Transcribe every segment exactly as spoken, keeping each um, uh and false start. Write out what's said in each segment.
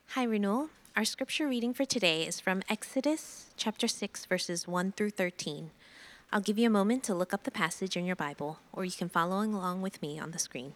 Hi, Renewal. Our scripture reading for today is from Exodus chapter six, verses one through thirteen. I'll give you a moment to look up the passage in your Bible, or you can follow along with me on the screen.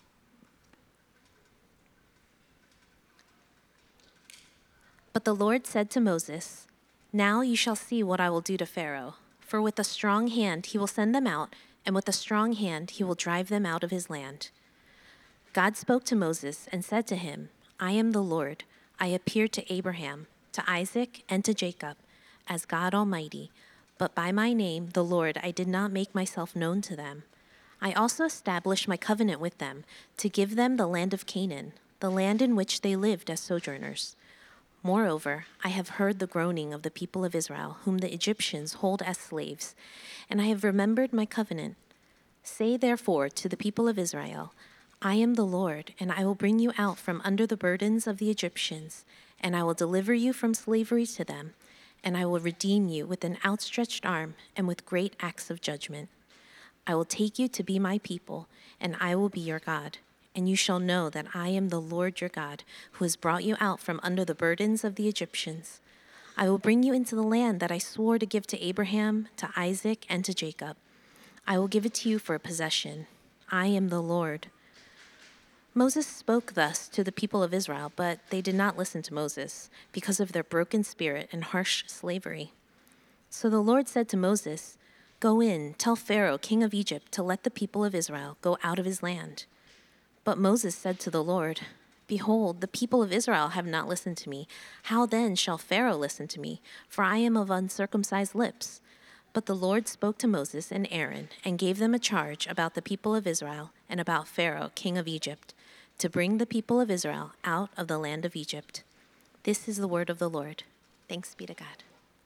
But the Lord said to Moses, "Now you shall see what I will do to Pharaoh, for with a strong hand he will send them out, and with a strong hand he will drive them out of his land." God spoke to Moses and said to him, "I am the Lord. I appeared to Abraham, to Isaac, and to Jacob as God Almighty, but by my name, the Lord, I did not make myself known to them. I also established my covenant with them to give them the land of Canaan, the land in which they lived as sojourners. Moreover, I have heard the groaning of the people of Israel, whom the Egyptians hold as slaves, and I have remembered my covenant. Say therefore to the people of Israel, I am the Lord, and I will bring you out from under the burdens of the Egyptians, and I will deliver you from slavery to them, and I will redeem you with an outstretched arm and with great acts of judgment. I will take you to be my people, and I will be your God. And you shall know that I am the Lord your God, who has brought you out from under the burdens of the Egyptians. I will bring you into the land that I swore to give to Abraham, to Isaac, and to Jacob. I will give it to you for a possession. I am the Lord." Moses spoke thus to the people of Israel, but they did not listen to Moses because of their broken spirit and harsh slavery. So the Lord said to Moses, "Go in, tell Pharaoh, king of Egypt, to let the people of Israel go out of his land." But Moses said to the Lord, "Behold, the people of Israel have not listened to me. How then shall Pharaoh listen to me? For I am of uncircumcised lips." But the Lord spoke to Moses and Aaron and gave them a charge about the people of Israel and about Pharaoh, king of Egypt, to bring the people of Israel out of the land of Egypt. This is the word of the Lord. Thanks be to God.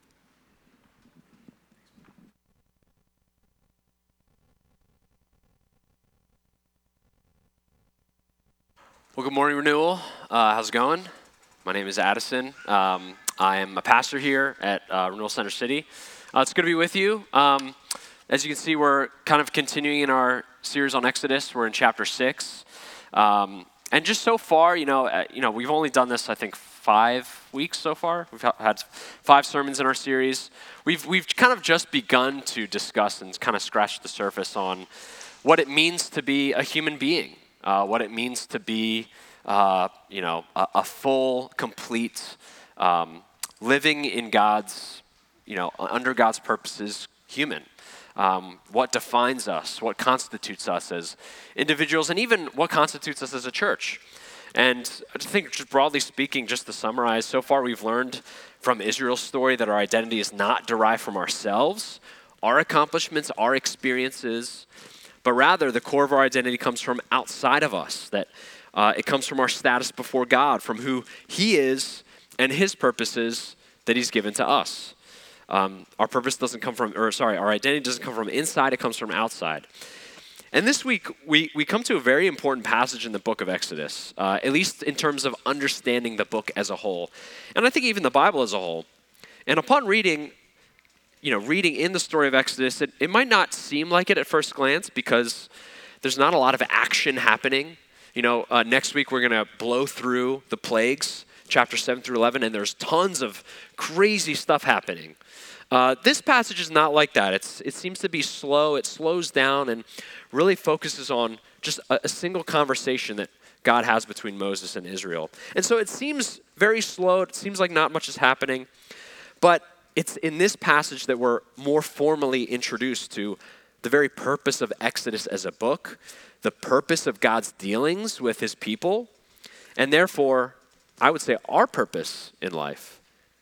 Well, good morning, Renewal. Uh, how's it going? My name is Addison. Um, I am a pastor here at uh, Renewal Center City. Uh, it's good to be with you. Um, as you can see, we're kind of continuing in our series on Exodus. We're in chapter six. Um, and just so far, you know, uh, you know, we've only done this, I think, five weeks so far. We've had five sermons in our series. We've, we've kind of just begun to discuss and kind of scratch the surface on what it means to be a human being. Uh, what it means to be, uh, you know, a, a full, complete, um, living in God's, you know, under God's purposes, human. Um, what defines us, what constitutes us as individuals, and even what constitutes us as a church. And I just think, just broadly speaking, just to summarize, so far we've learned from Israel's story that our identity is not derived from ourselves, our accomplishments, our experiences, but rather the core of our identity comes from outside of us, that uh, it comes from our status before God, from who he is and his purposes that he's given to us. Um, our purpose doesn't come from, or sorry, our identity doesn't come from inside, it comes from outside. And this week, we, we come to a very important passage in the book of Exodus, uh, at least in terms of understanding the book as a whole. And I think even the Bible as a whole. And upon reading, you know, reading in the story of Exodus, it, it might not seem like it at first glance because there's not a lot of action happening. You know, uh, next week we're going to blow through the plagues, chapter seven through eleven, and there's tons of crazy stuff happening. Uh, this passage is not like that. It's, it seems to be slow. It slows down and really focuses on just a, a single conversation that God has between Moses and Israel. And so it seems very slow. It seems like not much is happening. But it's in this passage that we're more formally introduced to the very purpose of Exodus as a book, the purpose of God's dealings with his people, and therefore, I would say our purpose in life.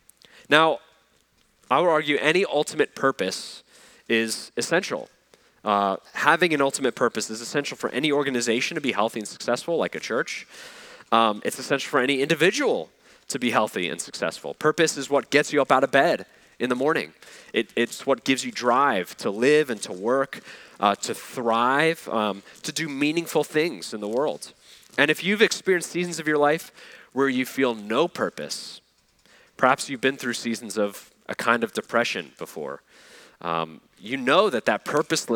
Now, I would argue any ultimate purpose is essential. Uh, having an ultimate purpose is essential for any organization to be healthy and successful, like a church. Um, it's essential for any individual to be healthy and successful. Purpose is what gets you up out of bed in the morning. It, it's what gives you drive to live and to work, uh, to thrive, um, to do meaningful things in the world. And if you've experienced seasons of your life where you feel no purpose, perhaps you've been through seasons of a kind of depression before. Um, you know that that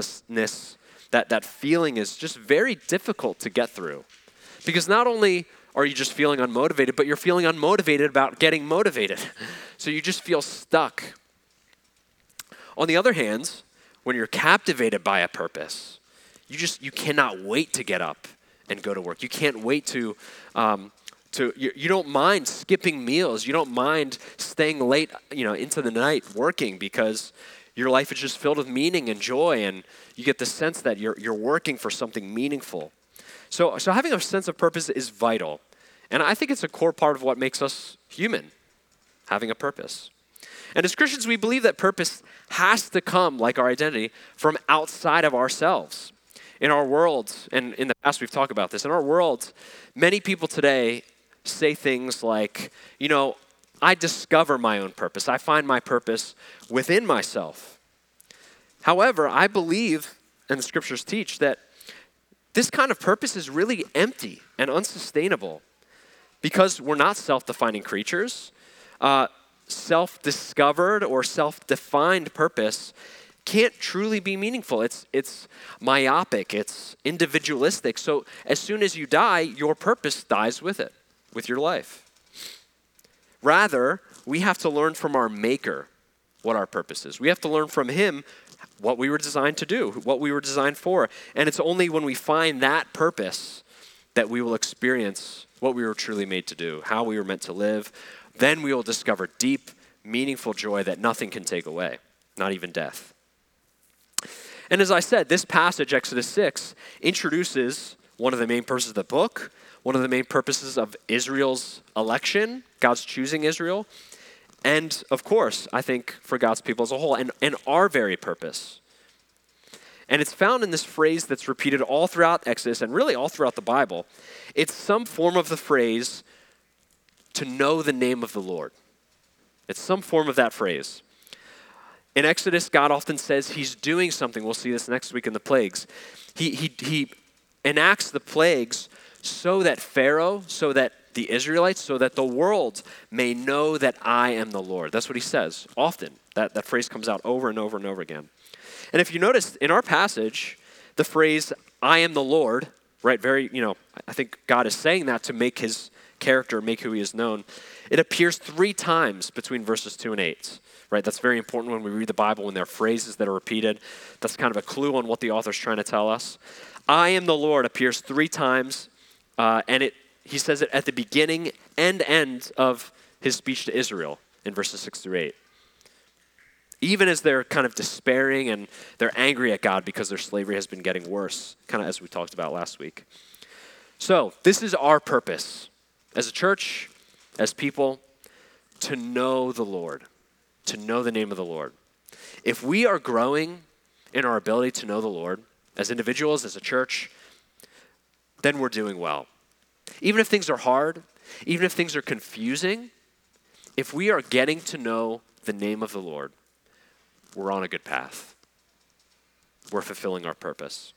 purposelessness, that, that feeling is just very difficult to get through. Because not only are you just feeling unmotivated? But you're feeling unmotivated about getting motivated. So you just feel stuck. On the other hand, when you're captivated by a purpose, you just, you cannot wait to get up and go to work. You can't wait to, um, to you, you don't mind skipping meals. You don't mind staying late, you know, into the night working because your life is just filled with meaning and joy, and you get the sense that you're you're working for something meaningful. So, so having a sense of purpose is vital. And I think it's a core part of what makes us human, having a purpose. And as Christians, we believe that purpose has to come, like our identity, from outside of ourselves. In our world, and in the past we've talked about this, in our world, many people today say things like, you know, I discover my own purpose. I find my purpose within myself. However, I believe, and the scriptures teach, that this kind of purpose is really empty and unsustainable because we're not self-defining creatures. Uh, self-discovered or self-defined purpose can't truly be meaningful. It's it's myopic, it's individualistic. So as soon as you die, your purpose dies with it, with your life. Rather, we have to learn from our Maker what our purpose is. We have to learn from Him what we were designed to do, what we were designed for. And it's only when we find that purpose that we will experience what we were truly made to do, how we were meant to live. Then we will discover deep, meaningful joy that nothing can take away, not even death. And as I said, this passage, Exodus six, introduces one of the main purposes of the book, one of the main purposes of Israel's election, God's choosing Israel, and of course, I think for God's people as a whole, and, and our very purpose. And it's found in this phrase that's repeated all throughout Exodus and really all throughout the Bible. It's some form of the phrase, to know the name of the Lord. It's some form of that phrase. In Exodus, God often says he's doing something. We'll see this next week in the plagues. He, he, he enacts the plagues so that Pharaoh, so that the Israelites, so that the world may know that I am the Lord. That's what he says often. That, that phrase comes out over and over and over again. And if you notice in our passage, the phrase, I am the Lord, right, very, you know, I think God is saying that to make his character, make who he is known. It appears three times between verses two and eight. Right, that's very important when we read the Bible, when there are phrases that are repeated. That's kind of a clue on what the author's trying to tell us. I am the Lord appears three times, uh, and it he says it at the beginning and end of his speech to Israel in verses six through eight. Even as they're kind of despairing and they're angry at God because their slavery has been getting worse, kind of as we talked about last week. So this is our purpose as a church, as people, to know the Lord. To know the name of the Lord. If we are growing in our ability to know the Lord, as individuals, as a church, then we're doing well. Even if things are hard, even if things are confusing, if we are getting to know the name of the Lord, we're on a good path. We're fulfilling our purpose.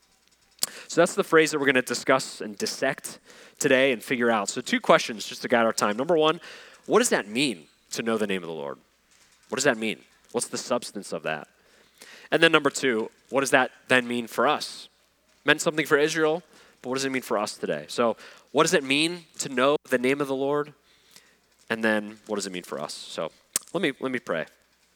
So that's the phrase that we're going to discuss and dissect today and figure out. So two questions just to guide our time. Number one, what does that mean to know the name of the Lord? What does that mean? What's the substance of that? And then number two, what does that then mean for us? It meant something for Israel, but what does it mean for us today? So what does it mean to know the name of the Lord? And then what does it mean for us? So let me let me pray.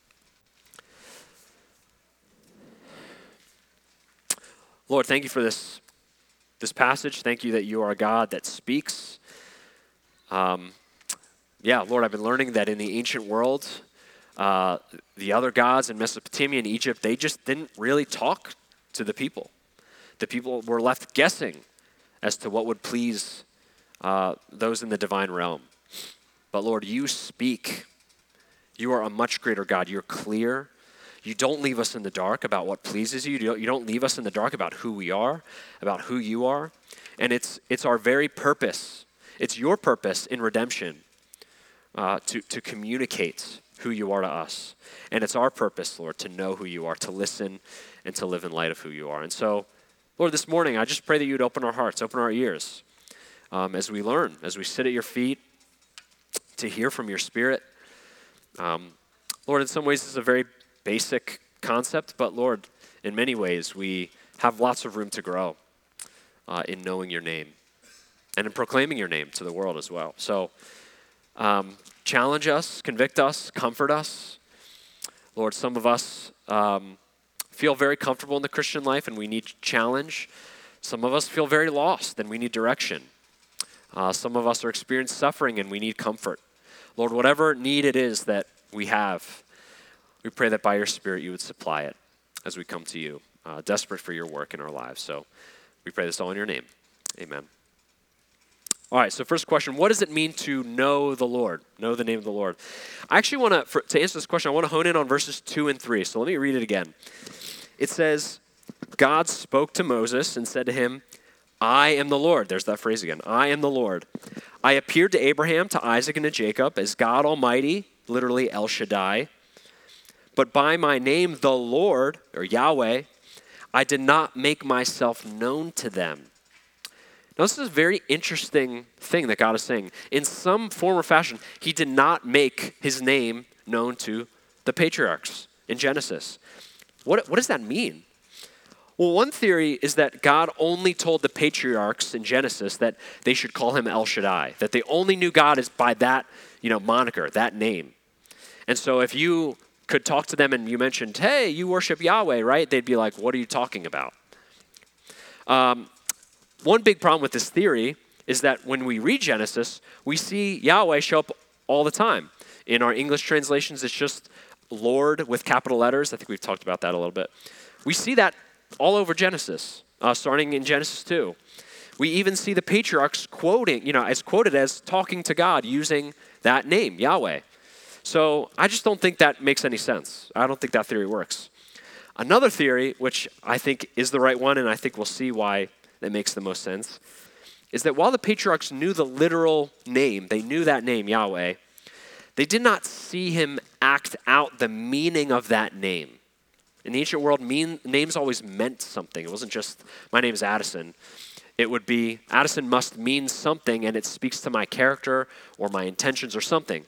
Lord, thank you for this, this passage. Thank you that you are a God that speaks. Um, yeah, Lord, I've been learning that in the ancient world, Uh, the other gods in Mesopotamia and Egypt, they just didn't really talk to the people. The people were left guessing as to what would please uh, those in the divine realm. But Lord, you speak. You are a much greater God. You're clear. You don't leave us in the dark about what pleases you. You don't, you don't leave us in the dark about who we are, about who you are. And it's it's our very purpose. It's your purpose in redemption uh, to, to communicate who you are to us. And it's our purpose, Lord, to know who you are, to listen and to live in light of who you are. And so, Lord, this morning, I just pray that you'd open our hearts, open our ears um, as we learn, as we sit at your feet to hear from your Spirit. Um, Lord, in some ways, this is a very basic concept, but Lord, in many ways, we have lots of room to grow uh, in knowing your name. and in proclaiming your name to the world as well. So um, challenge us, convict us, comfort us. Lord, some of us um, feel very comfortable in the Christian life and we need challenge. Some of us feel very lost and we need direction. Uh, some of us are experiencing suffering and we need comfort. Lord, whatever need it is that we have, we pray that by your Spirit you would supply it as we come to you, uh, desperate for your work in our lives. So we pray this all in your name. Amen. All right, so first question, what does it mean to know the Lord, know the name of the Lord? I actually want to, to answer this question, I want to hone in on verses two and three. So let me read it again. It says, God spoke to Moses and said to him, I am the Lord. There's that phrase again. I am the Lord. I appeared to Abraham, to Isaac, and to Jacob as God Almighty, literally El Shaddai. But by my name, the Lord, or Yahweh, I did not make myself known to them. Now, this is a very interesting thing that God is saying. In some form or fashion, he did not make his name known to the patriarchs in Genesis. What, what does that mean? Well, one theory is that God only told the patriarchs in Genesis that they should call him El Shaddai, that they only knew God is by that, you know, moniker, that name. And so if you could talk to them and you mentioned, hey, you worship Yahweh, right? They'd be like, what are you talking about? Um, one big problem with this theory is that when we read Genesis, we see Yahweh show up all the time. In our English translations, it's just Lord with capital letters. I think we've talked about that a little bit. We see that all over Genesis, uh, starting in Genesis two. We even see the patriarchs quoting, you know, as quoted as talking to God using that name, Yahweh. So I just don't think that makes any sense. I don't think that theory works. Another theory, which I think is the right one, and I think we'll see why that makes the most sense, is that while the patriarchs knew the literal name, they knew that name, Yahweh, they did not see him act out the meaning of that name. In the ancient world, mean, names always meant something. It wasn't just, my name is Addison. It would be, Addison must mean something, and it speaks to my character or my intentions or something.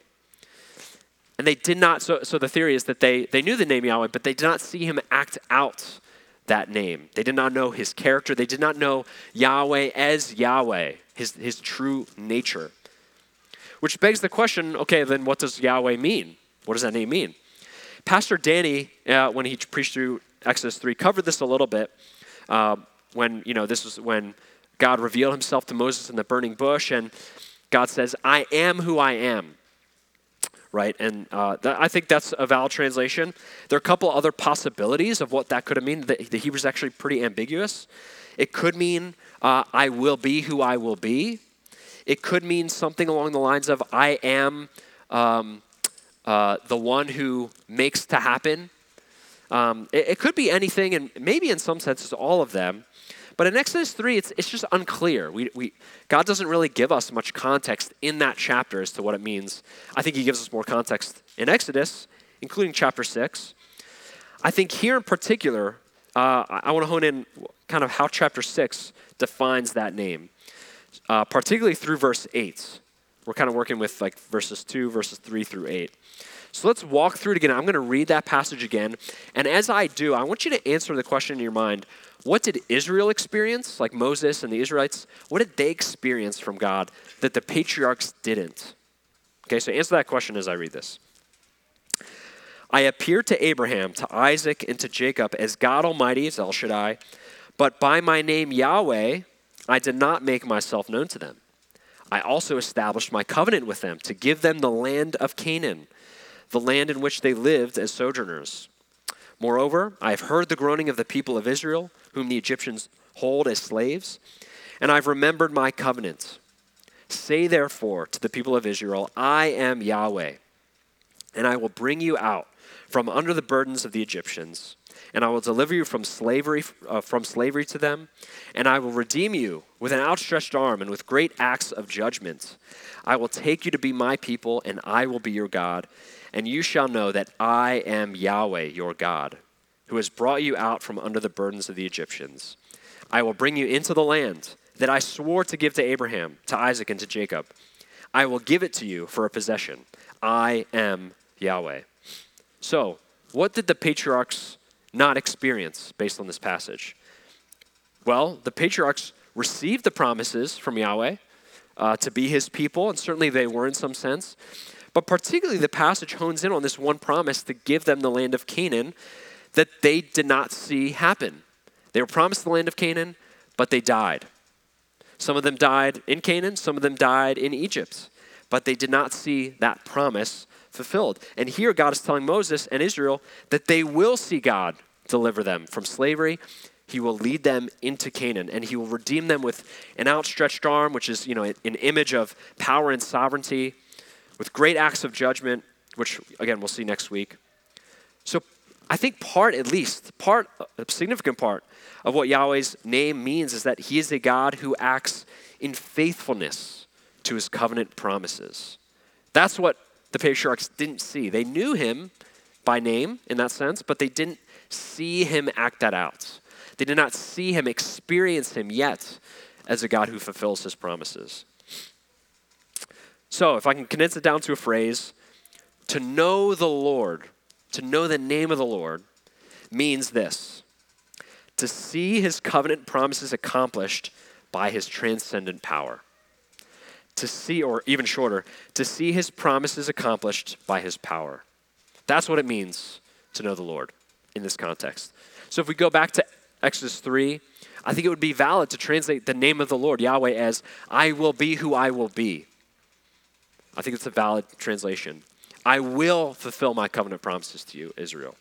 And they did not, so, so the theory is that they, they knew the name Yahweh, but they did not see him act out that name. They did not know his character. They did not know Yahweh as Yahweh, his, his true nature. Which begs the question, okay, then what does Yahweh mean? What does that name mean? Pastor Danny, uh, when he preached through Exodus three, covered this a little bit. Uh, when, you know, this was when God revealed himself to Moses in the burning bush, and God says, I am who I am. Right, and uh, th- I think that's a valid translation. There are a couple other possibilities of what that could have meant. The, the Hebrew is actually pretty ambiguous. It could mean, uh, I will be who I will be. It could mean something along the lines of, I am um, uh, the one who makes to happen. Um, it, it could be anything, and maybe in some senses all of them. But in Exodus three, it's it's just unclear. We, we, God doesn't really give us much context in that chapter as to what it means. I think he gives us more context in Exodus, including chapter six. I think here in particular, uh, I, I want to hone in kind of how chapter six defines that name, uh, particularly through verse eight. We're kind of working with like verses two, verses three through eight. So let's walk through it again. I'm going to read that passage again. And as I do, I want you to answer the question in your mind, what did Israel experience, like Moses and the Israelites? What did they experience from God that the patriarchs didn't? Okay, so answer that question as I read this. I appeared to Abraham, to Isaac, and to Jacob as God Almighty, as El Shaddai, but by my name Yahweh, I did not make myself known to them. I also established my covenant with them to give them the land of Canaan, the land in which they lived as sojourners. Moreover, I have heard the groaning of the people of Israel, whom the Egyptians hold as slaves, and I've remembered my covenant. Say therefore to the people of Israel, I am Yahweh, and I will bring you out from under the burdens of the Egyptians, and I will deliver you from slavery uh, from slavery to them, and I will redeem you with an outstretched arm and with great acts of judgment. I will take you to be my people, and I will be your God, and you shall know that I am Yahweh, your God, who has brought you out from under the burdens of the Egyptians. I will bring you into the land that I swore to give to Abraham, to Isaac, and to Jacob. I will give it to you for a possession. I am Yahweh. So, what did the patriarchs not experience based on this passage? Well, the patriarchs received the promises from Yahweh. uh, to be his people, and certainly they were in some sense. But particularly the passage hones in on this one promise to give them the land of Canaan that they did not see happen. They were promised the land of Canaan, but they died. Some of them died in Canaan, some of them died in Egypt, but they did not see that promise fulfilled. And here God is telling Moses and Israel that they will see God deliver them from slavery. He will lead them into Canaan, and he will redeem them with an outstretched arm, which is, you know, an image of power and sovereignty, with great acts of judgment, which, again, we'll see next week. So I think part, at least, part, a significant part of what Yahweh's name means is that he is a God who acts in faithfulness to his covenant promises. That's what the patriarchs didn't see. They knew him by name in that sense, but they didn't see him act that out. They did not see him, experience him yet as a God who fulfills his promises. So if I can condense it down to a phrase, to know the Lord, to know the name of the Lord, means this: to see his covenant promises accomplished by his transcendent power. To see, or even shorter, to see his promises accomplished by his power. That's what it means to know the Lord in this context. So if we go back to Exodus three, I think it would be valid to translate the name of the Lord, Yahweh, as I will be who I will be. I think it's a valid translation. I will fulfill my covenant promises to you, Israel.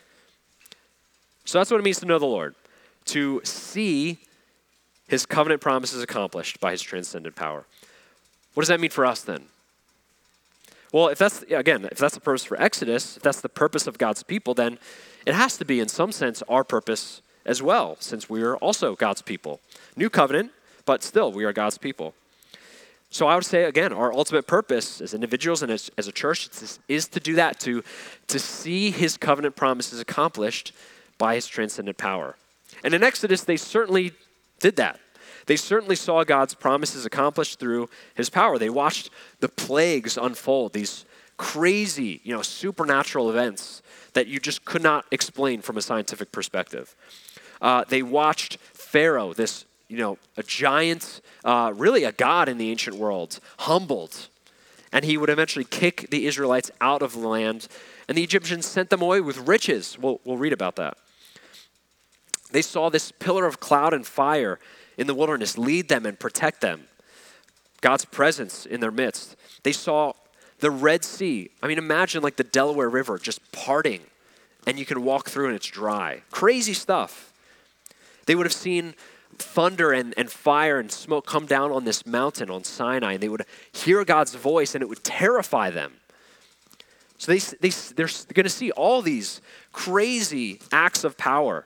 So that's what it means to know the Lord, to see his covenant promises accomplished by his transcendent power. What does that mean for us then? Well, if that's, again, if that's the purpose for Exodus, if that's the purpose of God's people, then it has to be, in some sense, our purpose as well, since we are also God's people. New covenant, but still, we are God's people. So I would say, again, our ultimate purpose as individuals and as, as a church is, is to do that, to, to see his covenant promises accomplished by his transcendent power. And in Exodus, they certainly did that. They certainly saw God's promises accomplished through his power. They watched the plagues unfold, these crazy, you know, supernatural events that you just could not explain from a scientific perspective. Uh, they watched Pharaoh, this, you know, a giant, uh, really a god in the ancient world, humbled. And he would eventually kick the Israelites out of the land. And the Egyptians sent them away with riches. We'll, we'll read about that. They saw this pillar of cloud and fire in the wilderness lead them and protect them. God's presence in their midst. They saw the Red Sea. I mean, imagine like the Delaware River just parting and you can walk through and it's dry. Crazy stuff. They would have seen thunder and, and fire and smoke come down on this mountain on Sinai, and they would hear God's voice and it would terrify them. So they, they, they're going to see all these crazy acts of power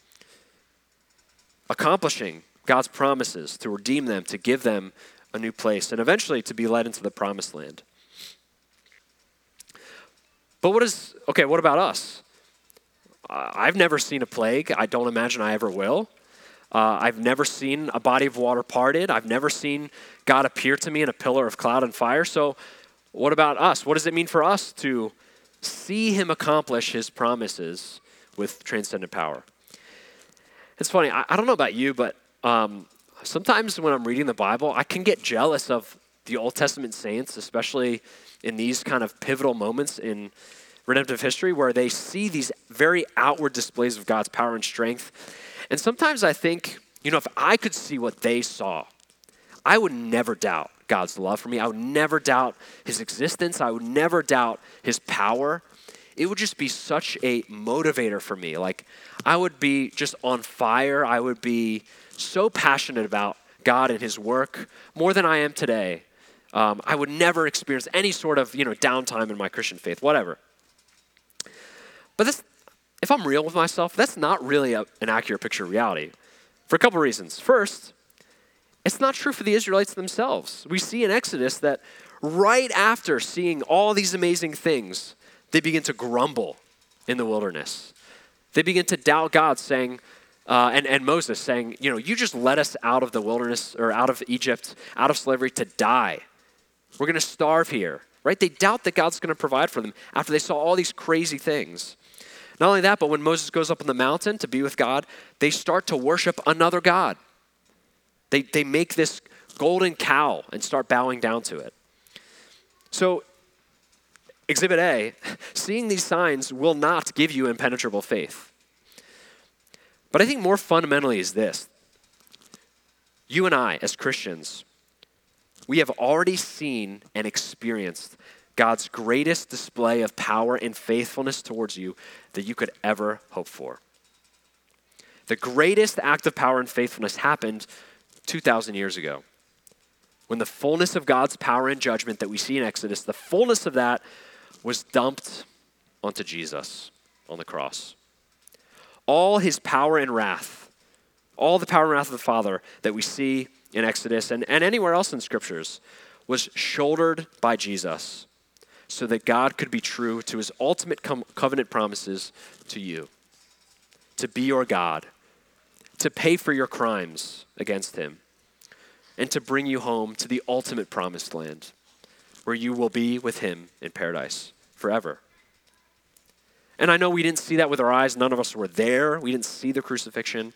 accomplishing God's promises to redeem them, to give them a new place, and eventually to be led into the promised land. But what is, okay, what about us? Uh, I've never seen a plague. I don't imagine I ever will. Uh, I've never seen a body of water parted. I've never seen God appear to me in a pillar of cloud and fire. So what about us? What does it mean for us to see him accomplish his promises with transcendent power? It's funny, I, I don't know about you, but um, sometimes when I'm reading the Bible, I can get jealous of the Old Testament saints, especially in these kind of pivotal moments in redemptive history where they see these very outward displays of God's power and strength. And sometimes I think, you know, if I could see what they saw, I would never doubt God's love for me. I would never doubt his existence. I would never doubt his power. It would just be such a motivator for me. Like, I would be just on fire. I would be so passionate about God and his work more than I am today. Um, I would never experience any sort of, you know, downtime in my Christian faith, whatever. But this, if I'm real with myself, that's not really a, an accurate picture of reality for a couple of reasons. First, it's not true for the Israelites themselves. We see in Exodus that right after seeing all these amazing things, they begin to grumble in the wilderness. They begin to doubt God, saying, uh, and, and Moses saying, you know, you just led us out of the wilderness or out of Egypt, out of slavery to die. We're going to starve here, right? They doubt that God's going to provide for them after they saw all these crazy things. Not only that, but when Moses goes up on the mountain to be with God, they start to worship another God. They, they make this golden cow and start bowing down to it. So, Exhibit A, seeing these signs will not give you impenetrable faith. But I think more fundamentally is this. You and I, as Christians, we have already seen and experienced God's greatest display of power and faithfulness towards you that you could ever hope for. The greatest act of power and faithfulness happened two thousand years ago, when the fullness of God's power and judgment that we see in Exodus, the fullness of that was dumped onto Jesus on the cross. All his power and wrath, all the power and wrath of the Father that we see in Exodus and, and anywhere else in scriptures was shouldered by Jesus so that God could be true to his ultimate com- covenant promises to you, to be your God, to pay for your crimes against him, and to bring you home to the ultimate promised land where you will be with him in paradise forever. And I know we didn't see that with our eyes. None of us were there. We didn't see the crucifixion.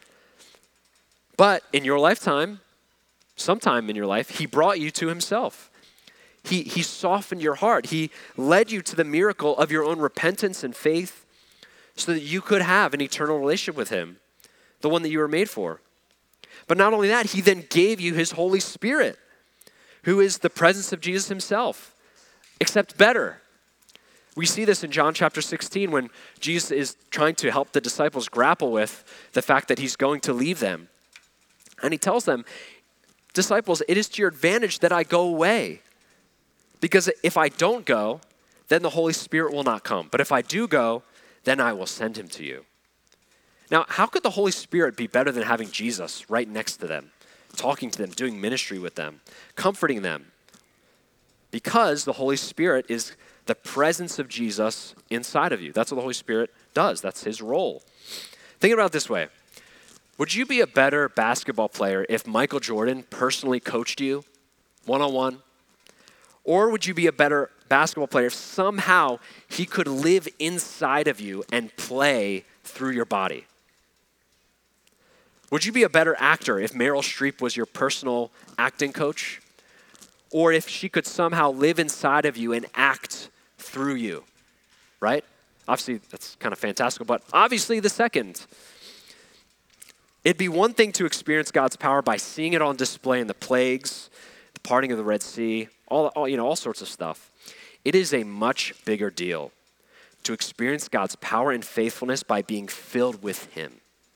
But in your lifetime, sometime in your life, he brought you to himself. He, he softened your heart. He led you to the miracle of your own repentance and faith so that you could have an eternal relationship with him, the one that you were made for. But not only that, he then gave you his Holy Spirit, who is the presence of Jesus himself, except better. We see this in John chapter sixteen when Jesus is trying to help the disciples grapple with the fact that he's going to leave them. And he tells them, disciples, it is to your advantage that I go away. Because if I don't go, then the Holy Spirit will not come. But if I do go, then I will send him to you. Now, how could the Holy Spirit be better than having Jesus right next to them, talking to them, doing ministry with them, comforting them? Because the Holy Spirit is the presence of Jesus inside of you. That's what the Holy Spirit does. That's his role. Think about it this way. Would you be a better basketball player if Michael Jordan personally coached you one-on-one? Or would you be a better basketball player if somehow he could live inside of you and play through your body? Would you be a better actor if Meryl Streep was your personal acting coach? Or if she could somehow live inside of you and act through you, right? Obviously, that's kind of fantastical, but obviously the second. It'd be one thing to experience God's power by seeing it on display in the plagues, the parting of the Red Sea, all, all, you know, all sorts of stuff. It is a much bigger deal to experience God's power and faithfulness by being filled with him,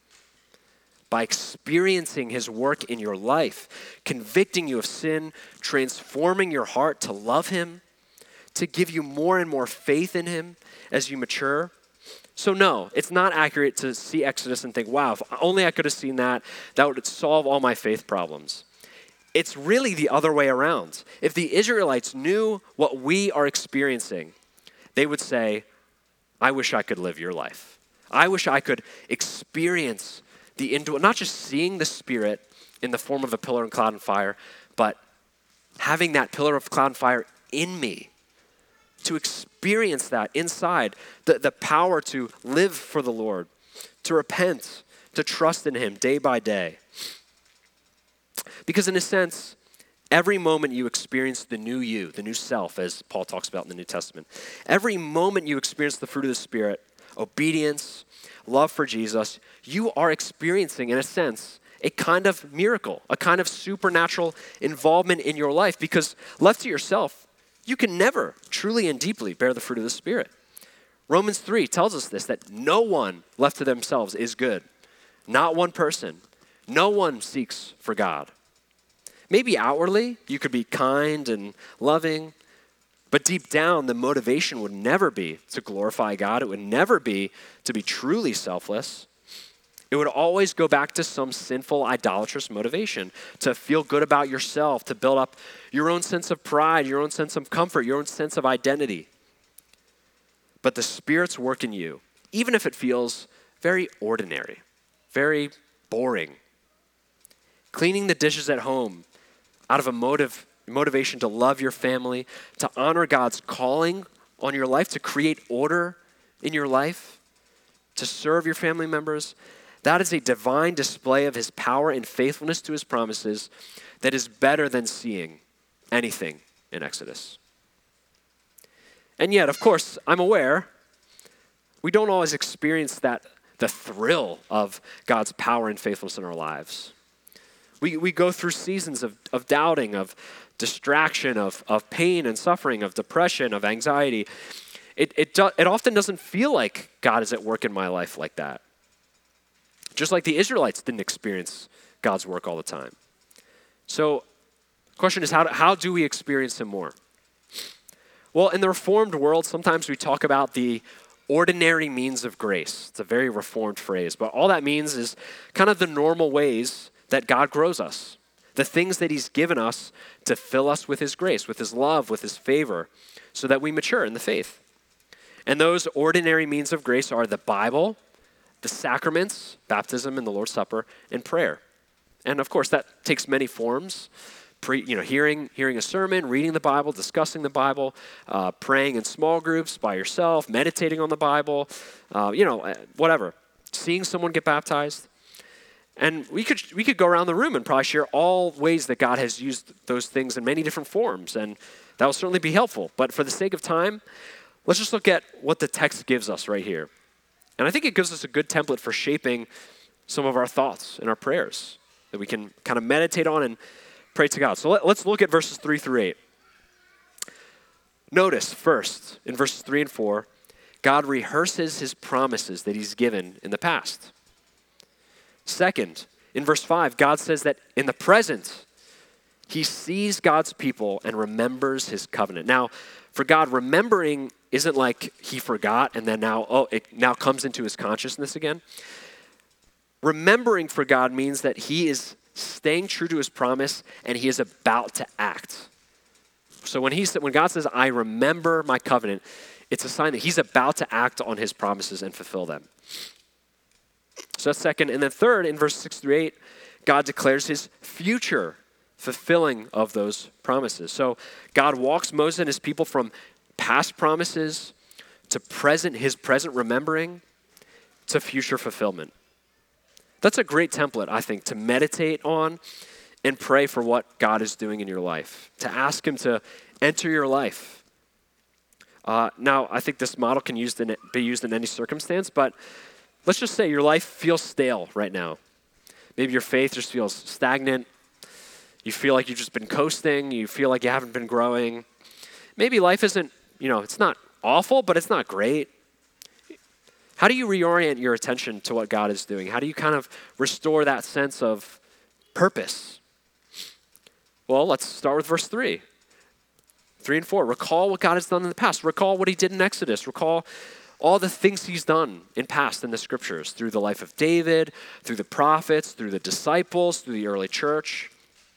by experiencing his work in your life, convicting you of sin, transforming your heart to love him, to give you more and more faith in him as you mature. So no, it's not accurate to see Exodus and think, wow, if only I could have seen that, that would solve all my faith problems. It's really the other way around. If the Israelites knew what we are experiencing, they would say, I wish I could live your life. I wish I could experience the indwelling, not just seeing the Spirit in the form of a pillar and cloud and fire, but having that pillar of cloud and fire in me, to experience that inside, the, the power to live for the Lord, to repent, to trust in him day by day. Because in a sense, every moment you experience the new you, the new self, as Paul talks about in the New Testament, every moment you experience the fruit of the Spirit, obedience, love for Jesus, you are experiencing, in a sense, a kind of miracle, a kind of supernatural involvement in your life, because left to yourself, you can never truly and deeply bear the fruit of the Spirit. Romans three tells us this, that no one left to themselves is good. Not one person. No one seeks for God. Maybe outwardly, you could be kind and loving, but deep down, the motivation would never be to glorify God. It would never be to be truly selfless. It would always go back to some sinful, idolatrous motivation, to feel good about yourself, to build up your own sense of pride, your own sense of comfort, your own sense of identity. But the Spirit's work in you, even if it feels very ordinary, very boring, cleaning the dishes at home out of a motive, motivation to love your family, to honor God's calling on your life, to create order in your life, to serve your family members, That is a divine display of his power and faithfulness to his promises that is better than seeing anything in Exodus. And yet, of course, I'm aware we don't always experience that, the thrill of God's power and faithfulness in our lives. We, we go through seasons of, of doubting, of distraction, of, of pain and suffering, of depression, of anxiety. It, it, do, it often doesn't feel like God is at work in my life like that. Just like the Israelites didn't experience God's work all the time. So the question is, how do, how do we experience him more? Well, in the Reformed world, sometimes we talk about the ordinary means of grace. It's a very Reformed phrase, but all that means is kind of the normal ways that God grows us, the things that he's given us to fill us with his grace, with his love, with his favor, so that we mature in the faith. And those ordinary means of grace are the Bible, the sacraments, baptism and the Lord's Supper, and prayer. And of course, that takes many forms. Pre, you know, hearing, hearing a sermon, reading the Bible, discussing the Bible, uh, praying in small groups by yourself, meditating on the Bible, uh, you know, whatever. Seeing someone get baptized. And we could we could go around the room and probably share all ways that God has used those things in many different forms, and that will certainly be helpful. But for the sake of time, let's just look at what the text gives us right here. And I think it gives us a good template for shaping some of our thoughts and our prayers that we can kind of meditate on and pray to God. So let, let's look at verses three through eight. Notice first, in verses three and four, God rehearses his promises that he's given in the past. Second, in verse five, God says that in the present, he sees God's people and remembers his covenant. Now, for God, remembering isn't like he forgot and then now, oh, it now comes into his consciousness again. Remembering for God means that he is staying true to his promise and he is about to act. So when he when God says, I remember my covenant, it's a sign that he's about to act on his promises and fulfill them. So that's second. And then third, in verse six through eight, God declares his future fulfilling of those promises. So God walks Moses and his people from past promises to present, his present remembering, to future fulfillment. That's a great template, I think, to meditate on and pray for what God is doing in your life, to ask him to enter your life. Uh, now, I think this model can used in, be used in any circumstance, but let's just say your life feels stale right now. Maybe your faith just feels stagnant. You feel like you've just been coasting. You feel like you haven't been growing. Maybe life isn't, you know, it's not awful, but it's not great. How do you reorient your attention to what God is doing? How do you kind of restore that sense of purpose? Well, let's start with verse three. Three and four. Recall what God has done in the past. Recall what he did in Exodus. Recall all the things he's done in past in the scriptures through the life of David, through the prophets, through the disciples, through the early church.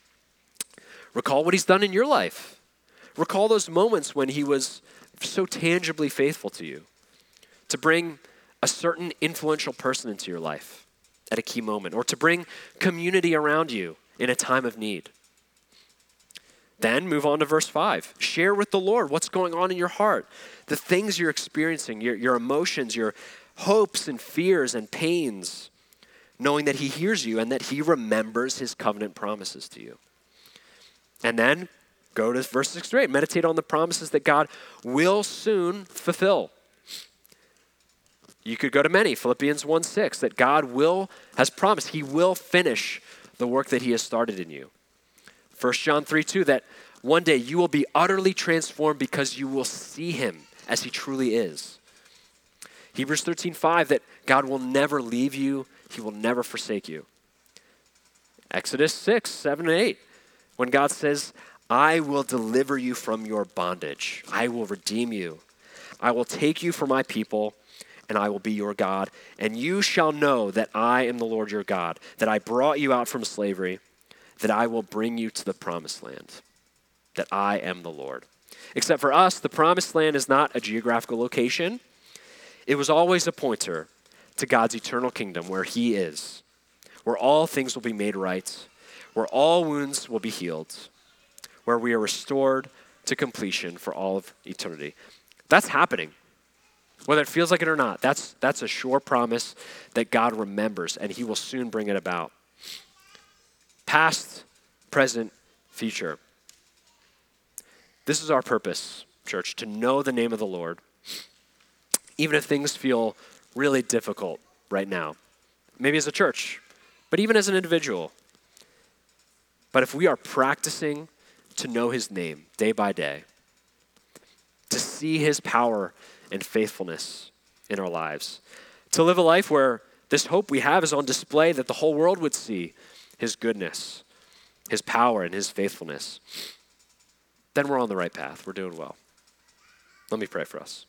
Recall what he's done in your life. Recall those moments when he was so tangibly faithful to you, to bring a certain influential person into your life at a key moment, or to bring community around you in a time of need. Then move on to verse five. Share with the Lord what's going on in your heart, the things you're experiencing, your, your emotions, your hopes and fears and pains, knowing that he hears you and that he remembers his covenant promises to you. And then go to verse six through eight. Meditate on the promises that God will soon fulfill. You could go to many, Philippians one six, that God will, has promised, he will finish the work that he has started in you. First John three two, that one day you will be utterly transformed because you will see him as he truly is. Hebrews thirteen five, that God will never leave you, he will never forsake you. Exodus six seven and eight, when God says, I will deliver you from your bondage. I will redeem you. I will take you for my people, and I will be your God. And you shall know that I am the Lord your God, that I brought you out from slavery, that I will bring you to the promised land, that I am the Lord. Except for us, the promised land is not a geographical location. It was always a pointer to God's eternal kingdom where he is, where all things will be made right, where all wounds will be healed, where we are restored to completion for all of eternity. That's happening. Whether it feels like it or not, that's, that's a sure promise that God remembers, and he will soon bring it about. Past, present, future. This is our purpose, church, to know the name of the Lord, even if things feel really difficult right now. Maybe as a church, but even as an individual. But if we are practicing to know his name day by day, to see his power and faithfulness in our lives, to live a life where this hope we have is on display, that the whole world would see his goodness, his power, and his faithfulness, then we're on the right path. We're doing well. Let me pray for us.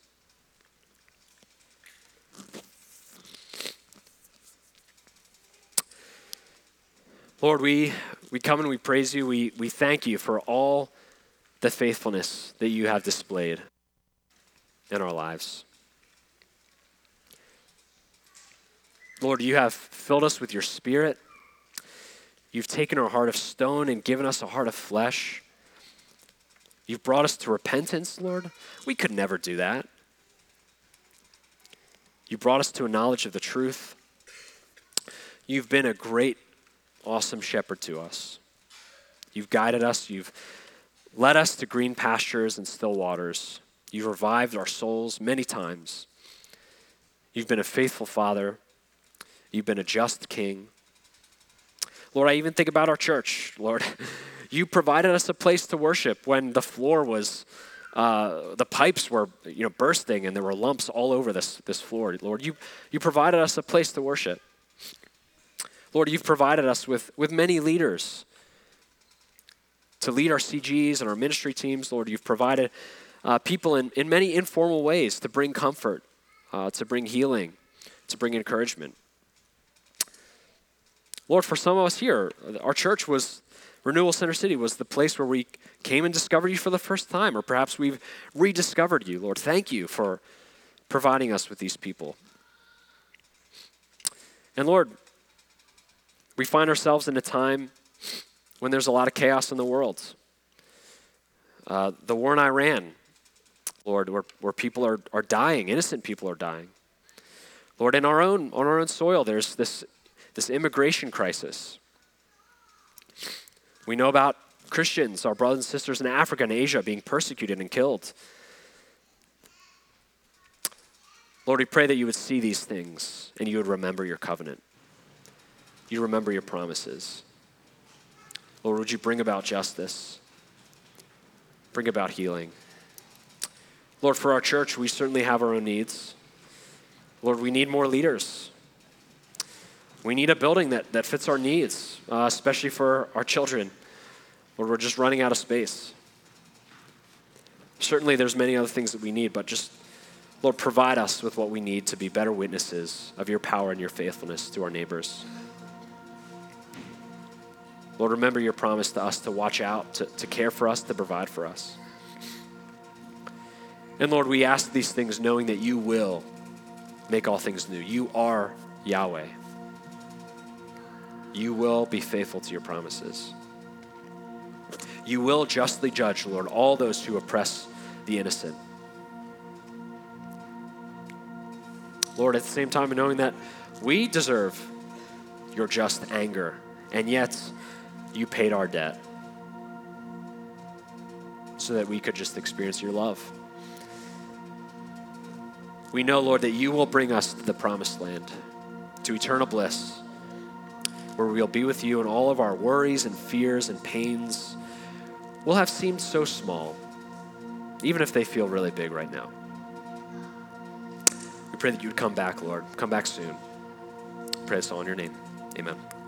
Lord, we, we come and we praise you. We, we thank you for all the faithfulness that you have displayed in our lives. Lord, you have filled us with your Spirit. You've taken our heart of stone and given us a heart of flesh. You've brought us to repentance, Lord. We could never do that. You brought us to a knowledge of the truth. You've been a great, awesome shepherd to us. You've guided us. You've led us to green pastures and still waters. You've revived our souls many times. You've been a faithful Father. You've been a just King. Lord, I even think about our church. Lord, you provided us a place to worship when the floor was, uh, the pipes were, you know, bursting and there were lumps all over this, this floor. Lord, you, you provided us a place to worship. Lord, you've provided us with, with many leaders to lead our C Gs and our ministry teams. Lord, you've provided uh, people in, in many informal ways to bring comfort, uh, to bring healing, to bring encouragement. Lord, for some of us here, our church was, Renewal Center City was the place where we came and discovered you for the first time, or perhaps we've rediscovered you. Lord, thank you for providing us with these people. And Lord, we find ourselves in a time when there's a lot of chaos in the world. Uh, the war in Iran, Lord, where, where people are, are dying, innocent people are dying. Lord, in our own, on our own soil, there's this, this immigration crisis. We know about Christians, our brothers and sisters in Africa and Asia being persecuted and killed. Lord, we pray that you would see these things and you would remember your covenant. You remember your promises. Lord, would you bring about justice? Bring about healing. Lord, for our church, we certainly have our own needs. Lord, we need more leaders. We need a building that, that fits our needs, uh, especially for our children. Lord, we're just running out of space. Certainly there's many other things that we need, but just, Lord, provide us with what we need to be better witnesses of your power and your faithfulness to our neighbors. Lord, remember your promise to us to watch out, to, to care for us, to provide for us. And Lord, we ask these things knowing that you will make all things new. You are Yahweh. You will be faithful to your promises. You will justly judge, Lord, all those who oppress the innocent. Lord, at the same time, knowing that we deserve your just anger, and yet you paid our debt so that we could just experience your love. We know, Lord, that you will bring us to the promised land, to eternal bliss, where we'll be with you and all of our worries and fears and pains will have seemed so small, even if they feel really big right now. We pray that you would come back, Lord. Come back soon. We pray this all in your name. Amen.